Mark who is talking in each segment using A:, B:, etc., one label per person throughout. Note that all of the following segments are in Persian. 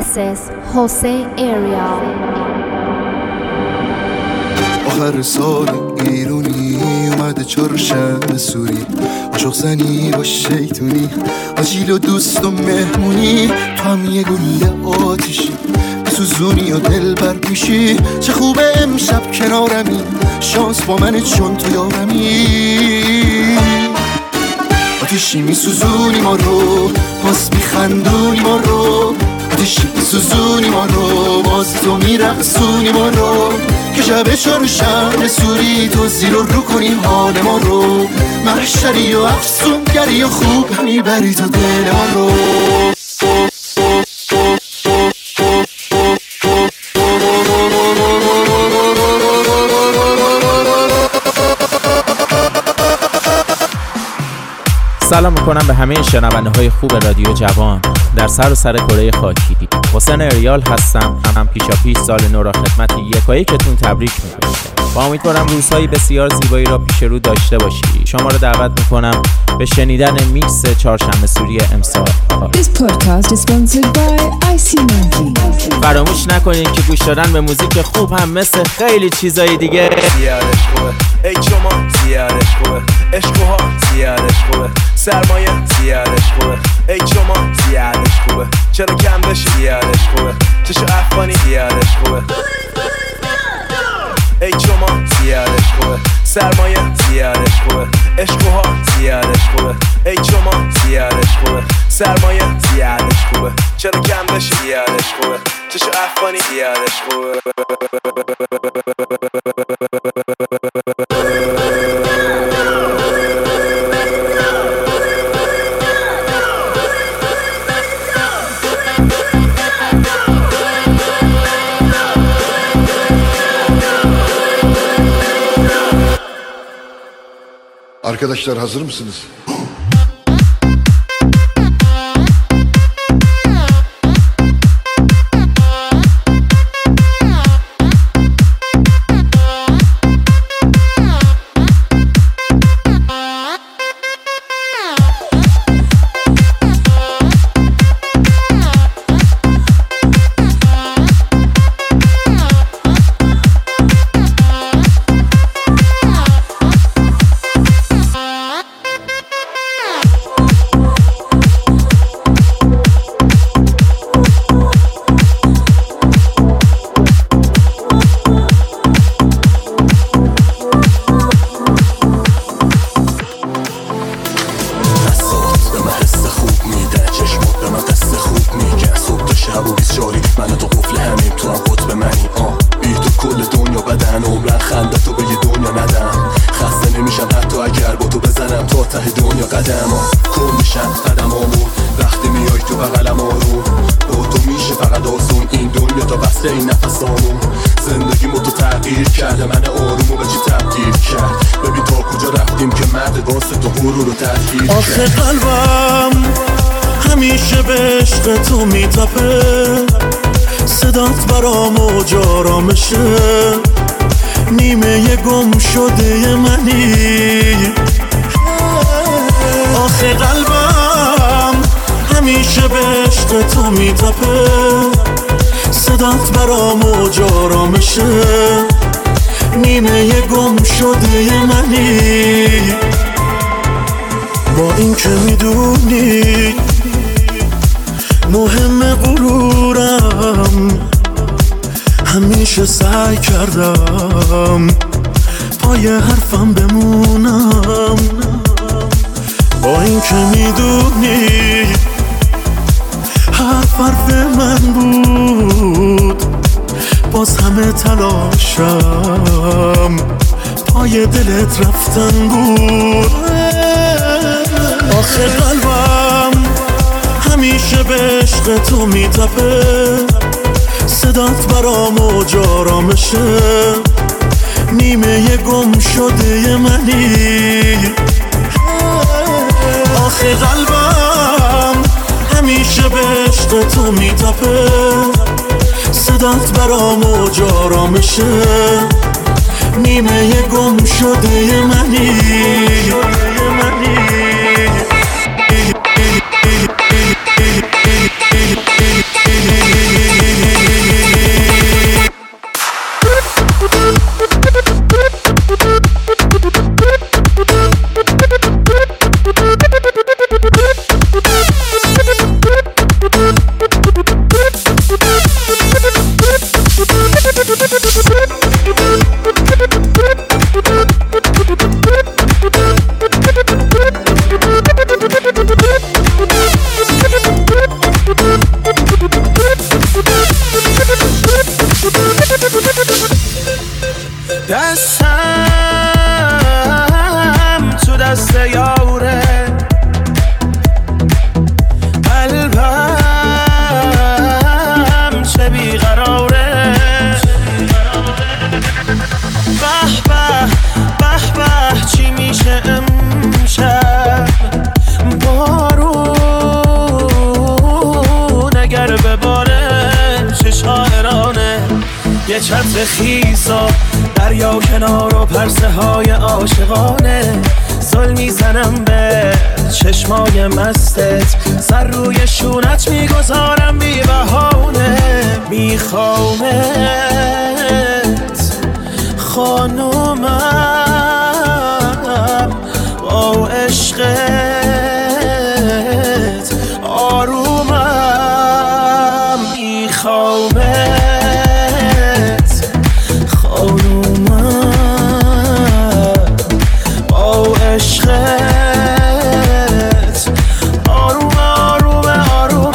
A: This is Jose Ariel.
B: آخر سال ایرونی اومده چهارشنبه سوری عاشق زنی با شیطونی آجیل و دوست و مهمونی تو هم یه گله آتیشی بسوزونی و دل بر میشی چه خوبه امشب کنارمی شانس با منه چون تو یارمی آتیشی میسوزونی ما رو باز میخندونی ما رو آتیشی میسوزونی ما رو باز تو میرقصونی ما رو که شب چهارشنبه سوری تو زیر و رو کنیم حال ما رو محشری و افسونگری و خوب میبری تو دل ما رو
C: سلام میکنم به همه شنونده های خوب رادیو جوان در سر کره خاکی. حسین اریال هستم. هم پیشاپیش سال نو را خدمت یکایکتون تبریک میگم. با امیدوارم روزهای بسیار زیبایی را پیش رو داشته باشی. شما را دعوت میکنم به شنیدن میکس چهارشنبه سوری امسال.
D: This podcast is sponsored by IC Monkey.
C: فراموش نکنید که گوش دادن به موزیک خوب هم مثل خیلی چیزای دیگه
E: زیادش خوبه. ای شما زیادش خوبه. عشقها زیادش خوبه. سرمایه زیادش خوبه. ای شما زیادش خوبه. چرا کم بشی زیادش خوبه. چشو افغانی زیادش خوبه. ای شما زیادش خوبه. سرمایه زیادش خوبه. عشقها زیادش خوبه. ای شما زیادش خوبه. سرمایه زیادش خوبه. چرا کم بشی زیادش خوبه. چشو افغانی زیادش خوبه.
B: Arkadaşlar hazır mısınız?
F: آخه قلبم همیشه به عشق تو میتپه صدات برام موج آرامشه نیمه گم شده منی آخه قلبم همیشه به عشق تو میتپه صدات برام موج آرامشه نیمه گم شده منی با این که میدونی مهم غرورم همیشه سعی کردم پای حرفم بمونم با این که میدونی حرف من بود باز همه تلاشم پای دلت رفتن بود آخه قلبم همیشه به عشق تو میتپه صدات برام موج آرامشه نیمه گم شده منی آخه قلبم همیشه به عشق تو میتپه صدات برام موج آرامشه نیمه گم شده منی
E: یه چتر خیسا دریا کنار و پرسه های عاشقانه زل میزنم به چشمای مستت سر روی شونت میگذارم بی بهانه میخوامت خانومم با عشقت آرومم میخوامت خانومم با عشقت آروم آروم آروم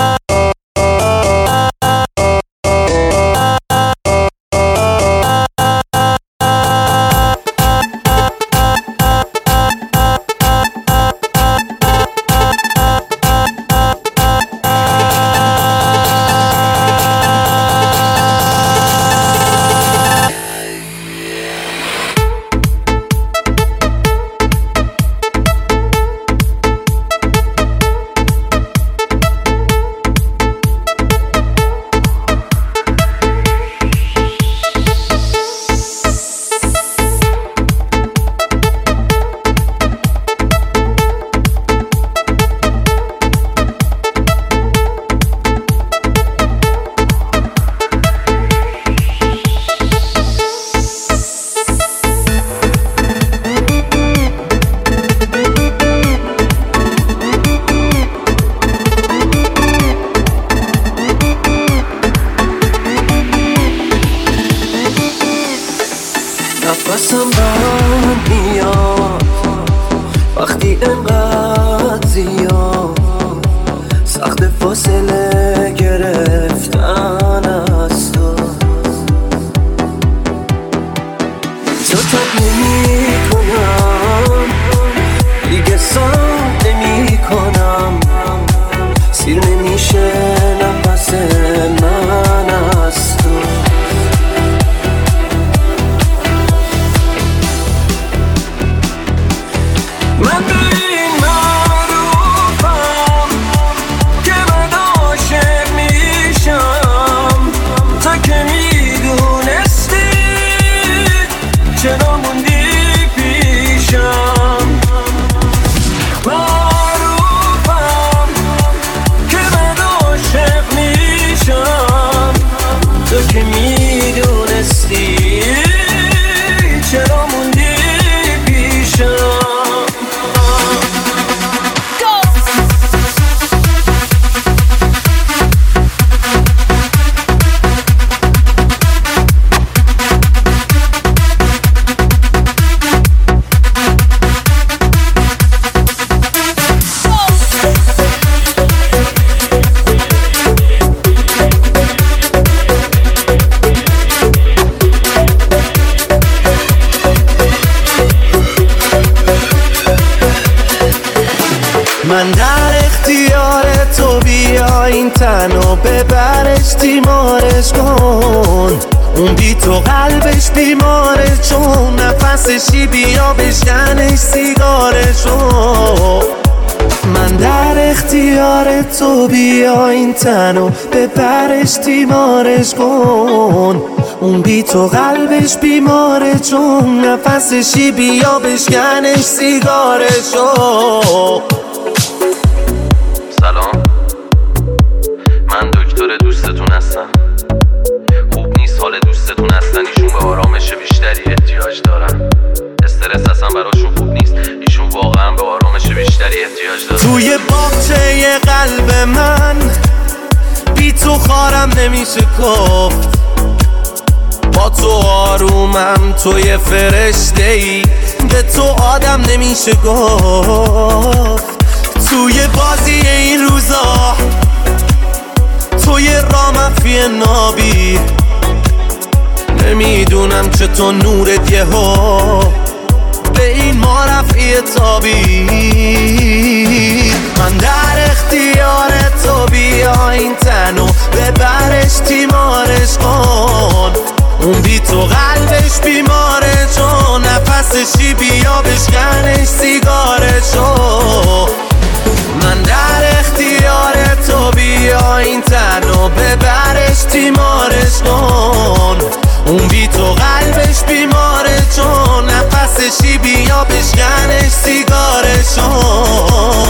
G: نفسم بند میاد وقتی انقدر زیاد سخت فاصله گرفتن از تو زودت نمی کنم دیگه سام نمی کنم سیر نمیشه نفس من از تو من به این معروفم که من عاشق میشم تا که میدونستی چرا موندی پیشم معروفم که من عاشق میشم تا که میدونستی چرا موندی پیشم من در اختیار تو بیا این تنو ببرش تیمارش کن اون بی تو قلبش بیماره چون نفسشی بیا بشکنش سیگارشو من در اختیار تو بیا این تنو ببرش تیمارش کن اون بی تو قلبش بیماره چون نفسشی بیا بشکنش سیگارشو
H: سلام من دکتر دوستتون هستم خوب نیست حال دوستتون هستن ایشون به آرامش بیشتری احتیاج دارن استرس اصلا براشون خوب نیست ایشون واقعا به آرامش بیشتری احتیاج دارن
G: توی باغچه قلب من بی تو خارم نمیشه گفت با تو آرومم توی فرشته‌ای به تو آدم نمیشه گفت توی بازی این روزا توی رامفی نابی نمیدونم چطور نورت یهو به این ما رفعی تابی من در اختیار تو بیا این تنو ببرش تیمارش کن اون بی تو قلبش بیماره چون نفسشی بیا بشکنش سیگارشو من در اختیار تو بیا این تنو ببرش تیمارش کن اون بی تو قلبش بیماره چون نفسشی بیا بشکنش سیگارشون.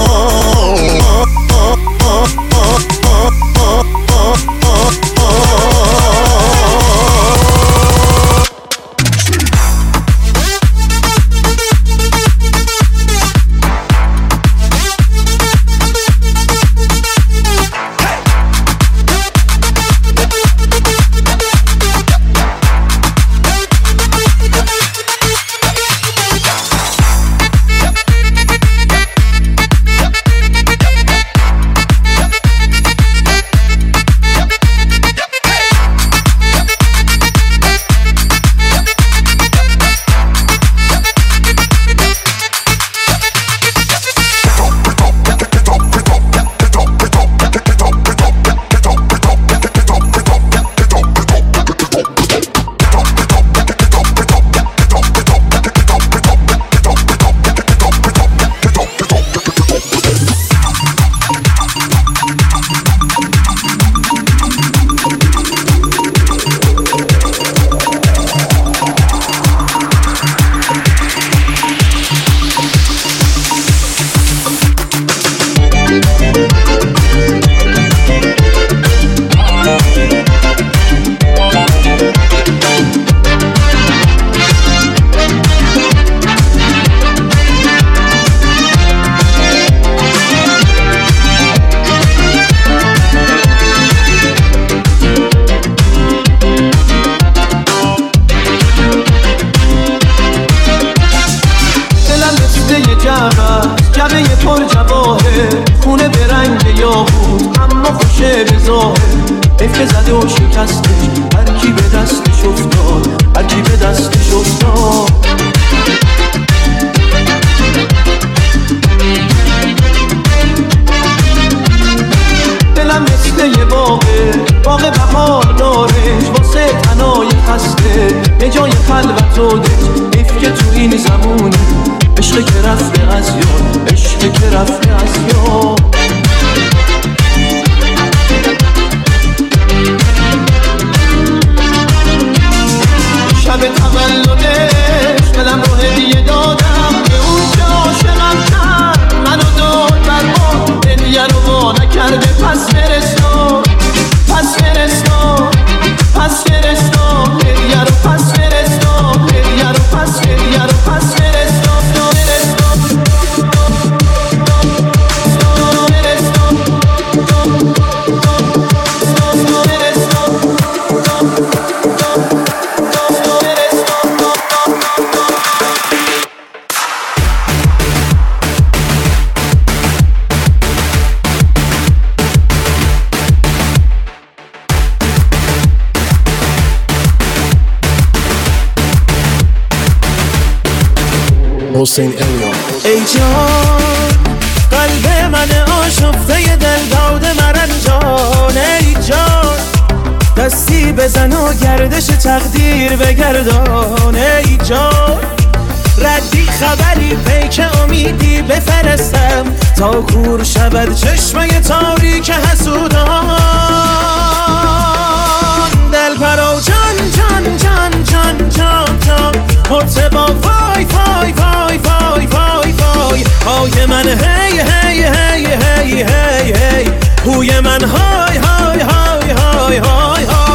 I: حسین اریال.
G: ای جان قلب من آشفته دل داده مرنجان، ای جان دستی بزن و گردش تقدیر بگردان، ای جان ردی خبری پیک امیدی بفرستم تا کور شود چشمه تاریک حسودان. دل پرو جان جان جان جان جان جان مرتبا وای وای وای وای وای وای های من هی هی هی هی هی هی هوی من های های های های های های.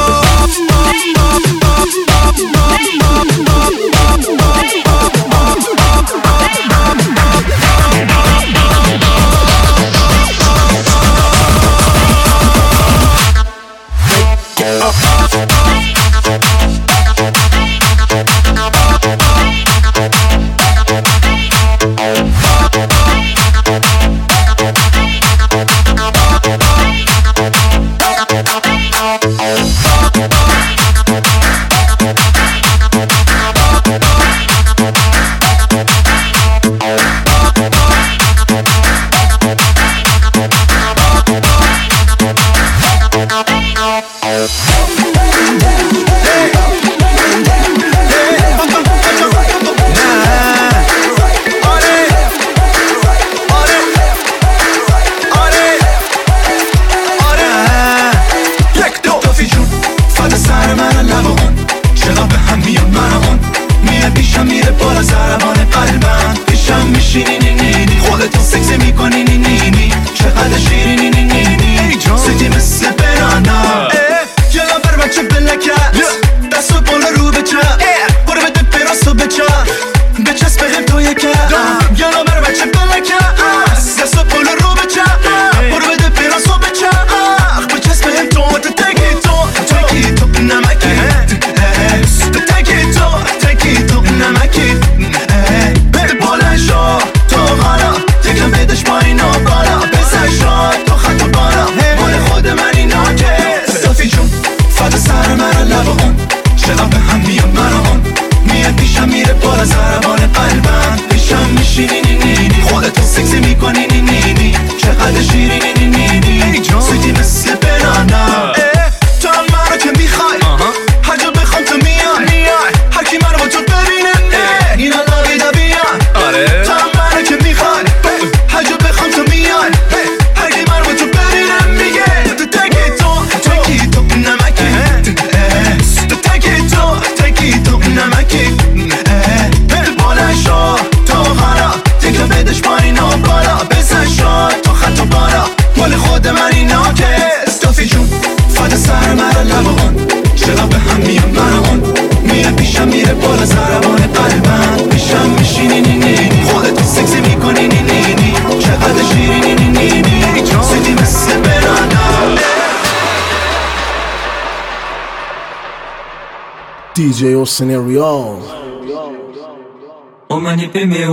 G: DJ Austin Arial.
I: Momani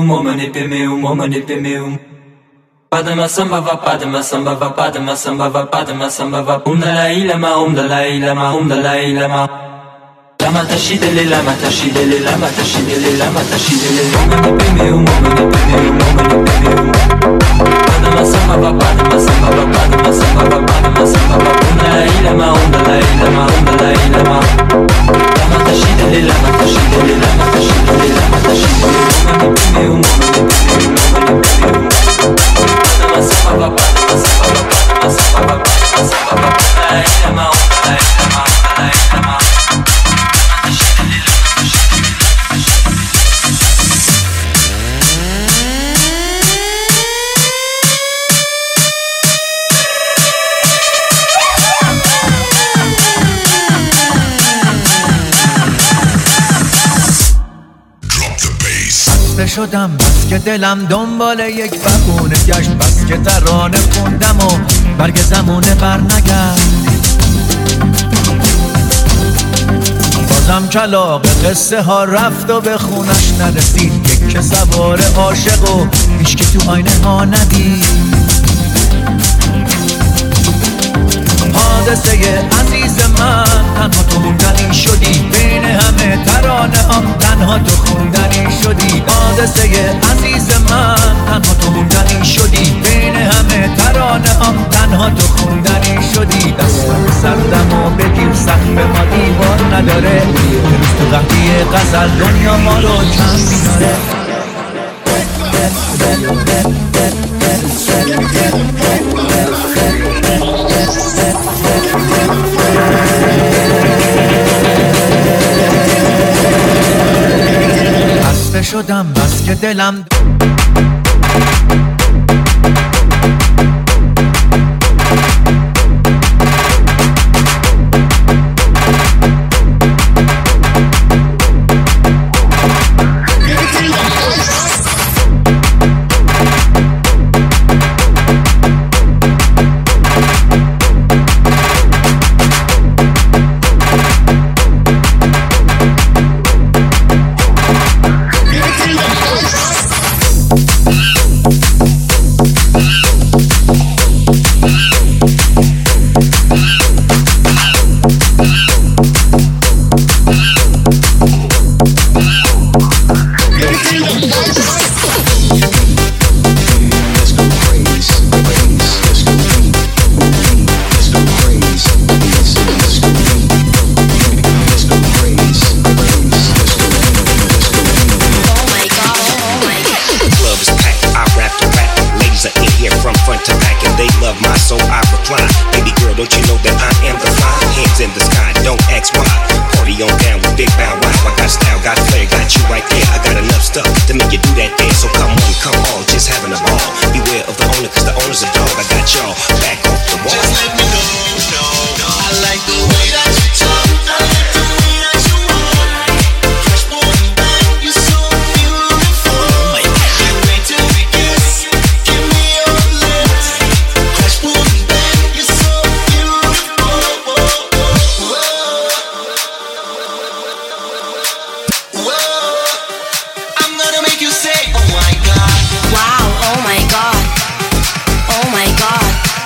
I: pimeu. Padma samba va, padma samba va, padma samba va, padma samba va. Dalai Lama, Dalai Lama, Dalai Lama. Lama tashidele, lama tashidele, lama tashidele, lama tashidele. Momani pimeu. Padma samba va, padma samba va, padma samba va, padma samba va. Dalai Lama, Dalai Lama, Dalai Lama. Lama tashidele, lama tashidele, lama tashidele, lama tashidele. Momani pimeu. Padma samba va, padma samba va, padma samba va, padma samba va. Dalai Lama, Dalai Lama, Dalai Lama.
J: شدم بس که دلم دنبال یک بهونه گشت، بس که ترانه خوندم و برگ زمونه بر نگشت. بازم کلاغ قصه ها رفت و به خونش نرسید، یک که سوار عاشق و هیچ که تو آینه ها ندید. حادثه عزیز من تنها تو موندنی شدی، بین همه ترانه هم تنها تو خوندنی شدی. حادثه عزیز من تنها تو موندنی شدی، بین همه ترانه هم تنها تو خوندنی شدی. دستم سردم و بگیر سقف ما دیوار نداره، روز تو قهدی غزل دنیا ما رو کم میداره. خسته شدم بس که دلم
K: Wow, oh my god, oh my god.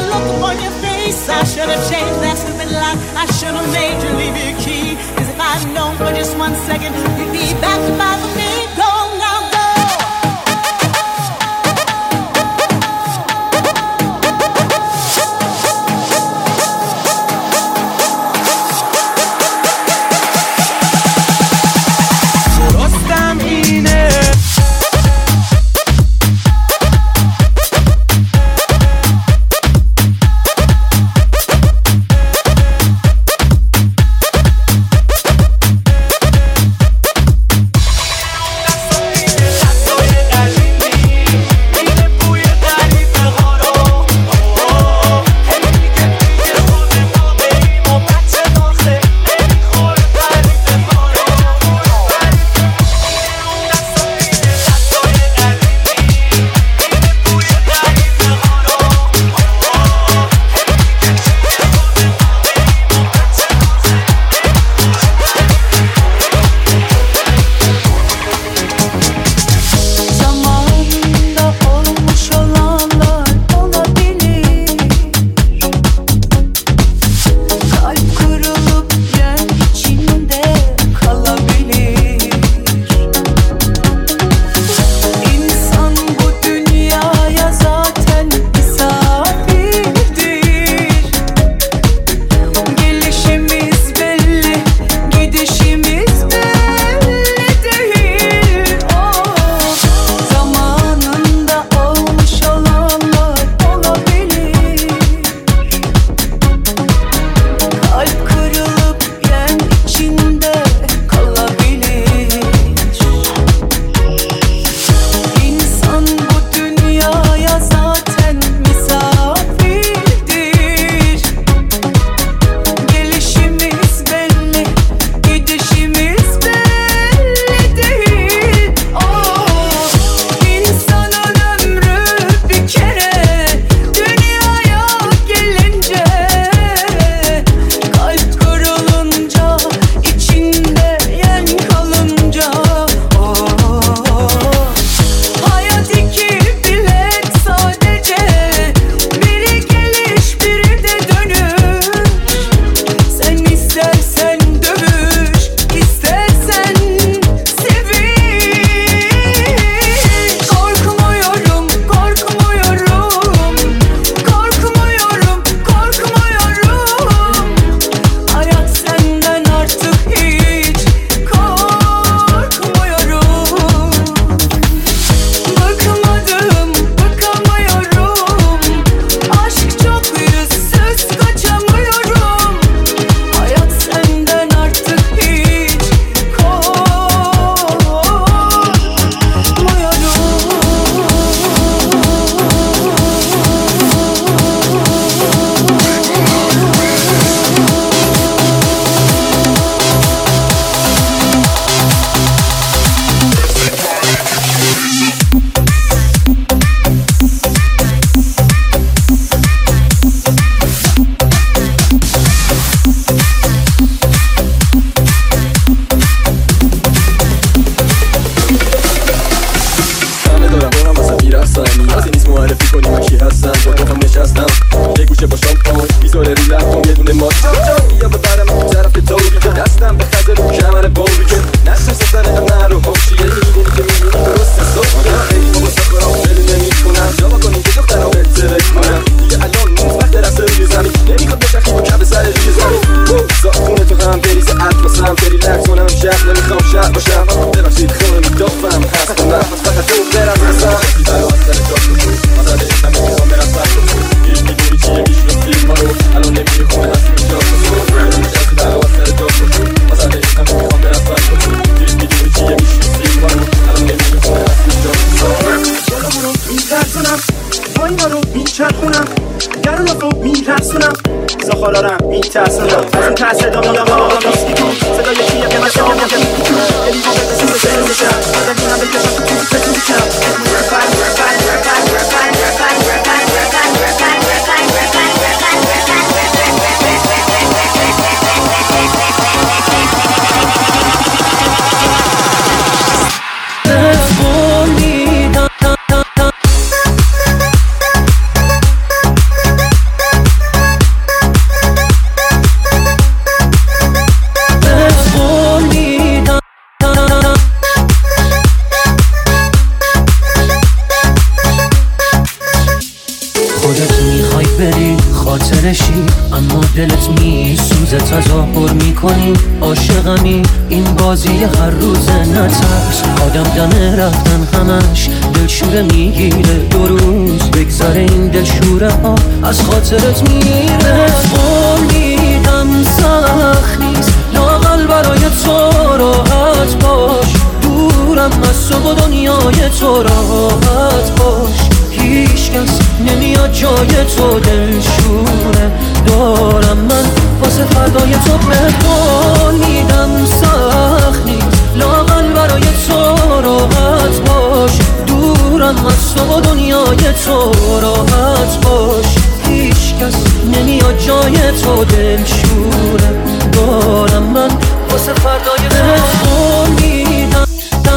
K: look upon your face. I should have changed that stupid lock. I should have made you leave your key. Cause if I'd known for just 1 second, you'd be back to bother me. Go now, go.
L: همین این بازی هر روز نترس آدم دمه رفتن همش دلشوره میگیره دو روز بگذره این دلشوره ها از خاطرت میره امیدم سخت نیست لااقل برای تو راحت باش دورم از تو و دنیای تو راحت باش هیچ کس نمیاد جای تو دلشوره دارم من واسه فردای تو میدم سخت نیست لااقل برای تو راحت باش دورم از تو و دنیای تو راحت باش هیچ کس نمیاد جای تو دلشوره دارم من واسه فردای تو میدم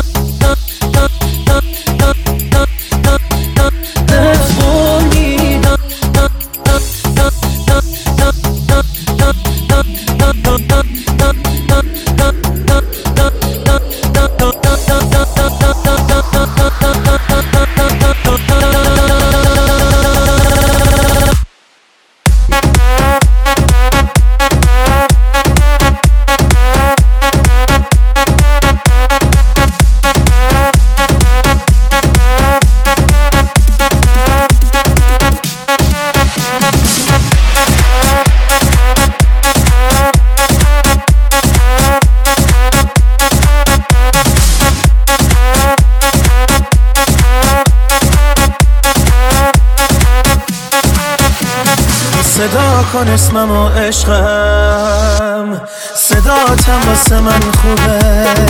G: صدا کن اسمم و عشقم صداتم واسه من خوبه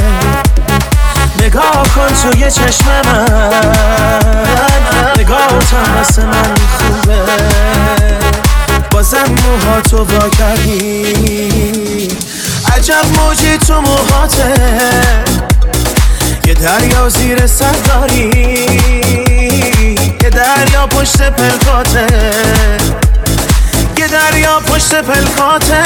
G: نگاه کن توی چشم من نگاهتم واسه من خوبه بازم موهاتو وا کردی عجب موجی تو موهاته یه دریا زیر سر داری یه دریا پشت پلکاته یه دریا پشت پلکاته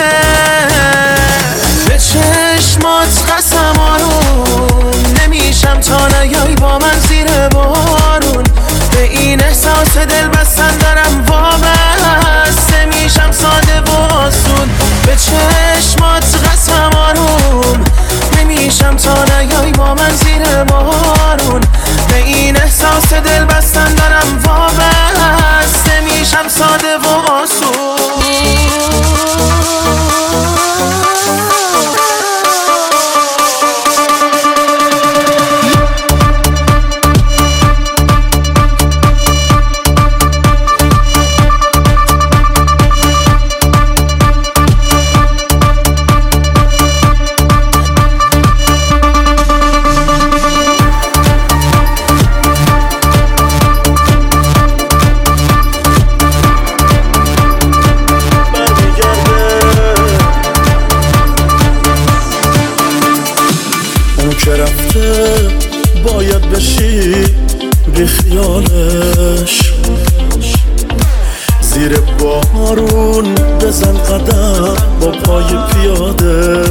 G: به چشمات قسم آروم نمیشم تا نیایی با من زیر بارون به این احساس دل بستن دارم وابسته میشم ساده و آسون به چشمات قسم آروم نمیشم تا نیایی با من زیر بارون به این احساس دل بستن دارم وابسته میشم ساده و آسون باید بشی بی خیالش زیر بارون بزن قدم با پای پیاده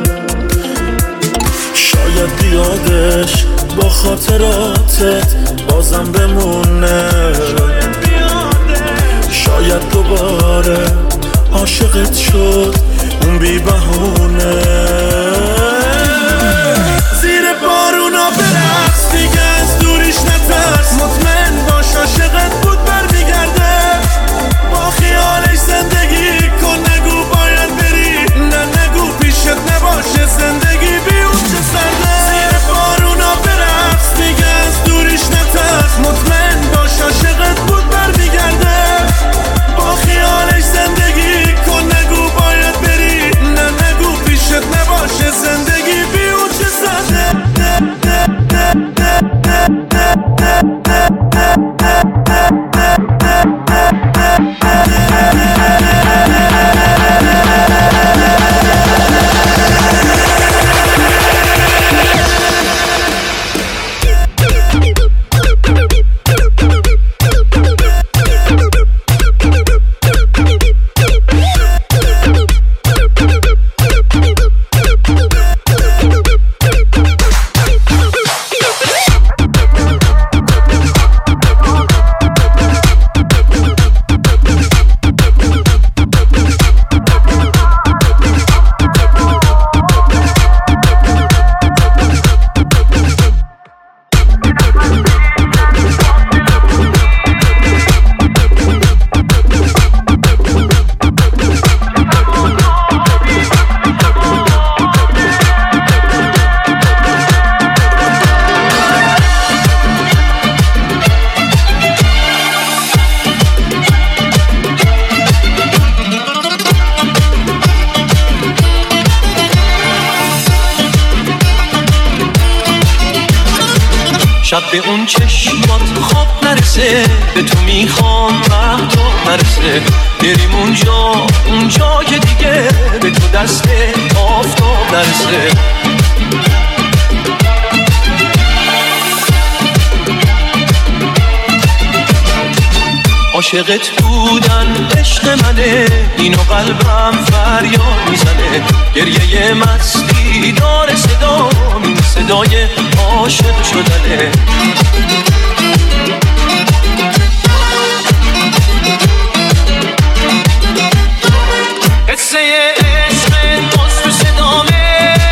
G: شاید بیادش با خاطراتت بازم بمونه شاید دوباره عاشقت شد اون بی بهونه زیر بارونا برقص دیگه از دوریش نترس مطمئن باش عاشقت بود برمیگرده با خیالش زندگی کن نگو باید بری نه نگو پیشت نباشه زندگی بی اون چه سرده زیر بارونا برقص دیگه از دوریش نترس مطمئن باش عاشقت بود برمیگرده با خیالش زندگی کن نگو باید بری نه نگو پیشت نباشه
J: شب به اون چشمات خواب نرسه، به تو میخوام مهتاب نرسه، بریم اونجا که دیگه به تو دست آفتاب نرسه. عاشقت بودن عشق منه، اینو قلبم فریاد میزنه، گریه مستی داره صدا، این صدای عاشق شدنه. قصه عشق باز تو صدامه،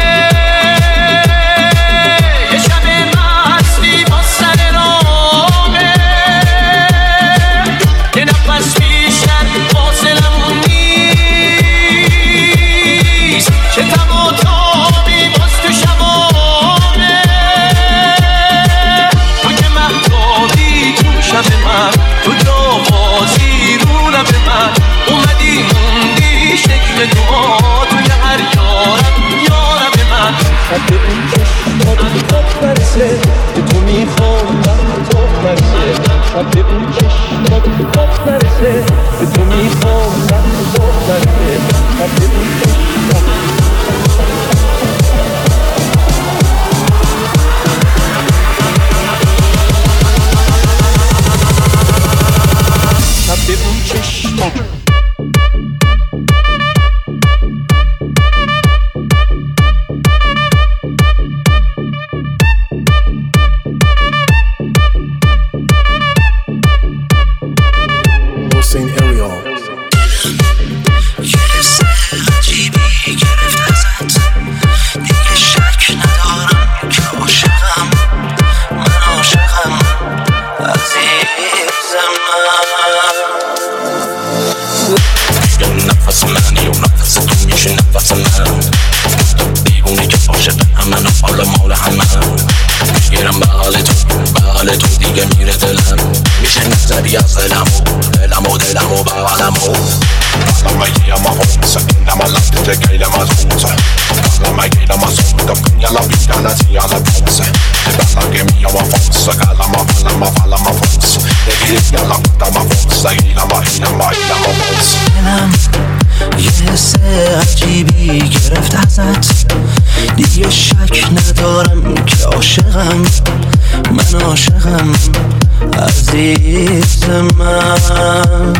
J: یه شب مستی با سر رامه، یه نفس بیشتر فاصلمون نیست، چه تم و تابی باز تو شبامه، تو که مهتابی تو شب من، تو جوازی رو لب من، اومدی موندی شکل دعا توی هر یارب من. شب اون چشمات خواب نرسه، به تو میخوام مهتاب نرسه، شب اون چشمات خواب نرسه، به تو میخوام مهتاب نرسه، شب اون چشمات. شب اون چشمات.
E: حسین اریال.
M: یه حس عجیبی گرفت ازت، دیگه شک ندارم که عاشقم، من عاشقم عزیزم.
N: یه نفس منی و نفس تو میشه نفس من، دیوونه که عاشق همه حال مال همه، گیرم بغل تو دیگه میره دلم، میشه نظری از دلم و بغلمو.
O: Alla mig ge mig hopsa innan man lagt det gejla man hosa. Alla mig gejla man sånda punga la vingarna till alla påse. Det balla ge mig och fonsa, kalla man falla man fonsa. Det ger alla puta man fonsa, gejla man fonsa.
M: دلم یه حس عجیبی گرفت ازت، دیگه شک ندارم که عاشقم، من عاشقم عزیز من.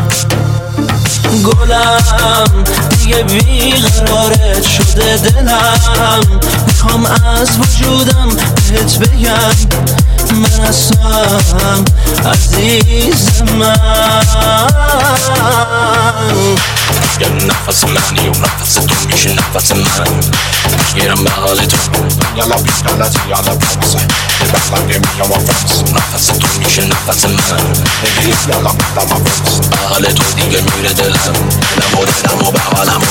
M: گلم دیگه بیقرارت شده دلم، میخوام از وجودم بهت بگم من هستم عزیز من.
N: یه نفس منی و نفس تو میشه نفس من، گیرم بغل تو
O: Alla vingarna till alla påse. Det balla ge mig och fonsa.
N: نفس تو میشه نفس من،
O: Det ger alla puta man fonsa.
N: بغل تو دیگه میره دلم و بغلمو.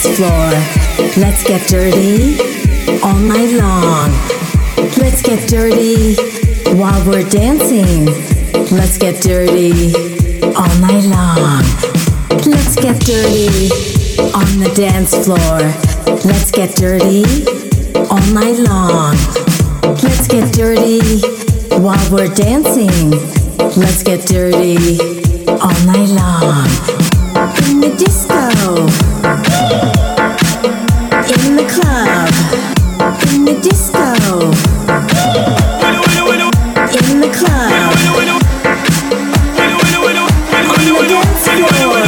P: floor. Let's get dirty all night long. Let's get dirty while we're dancing. Let's get dirty all night long. Let's get dirty on the dance floor. Let's get dirty all night long. Let's get dirty while we're dancing. Let's get dirty all night long. In the disco, in the club, in the disco, in the club, on the dance floor.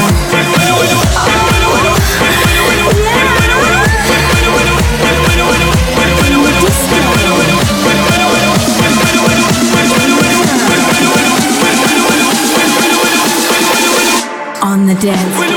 P: On the dance.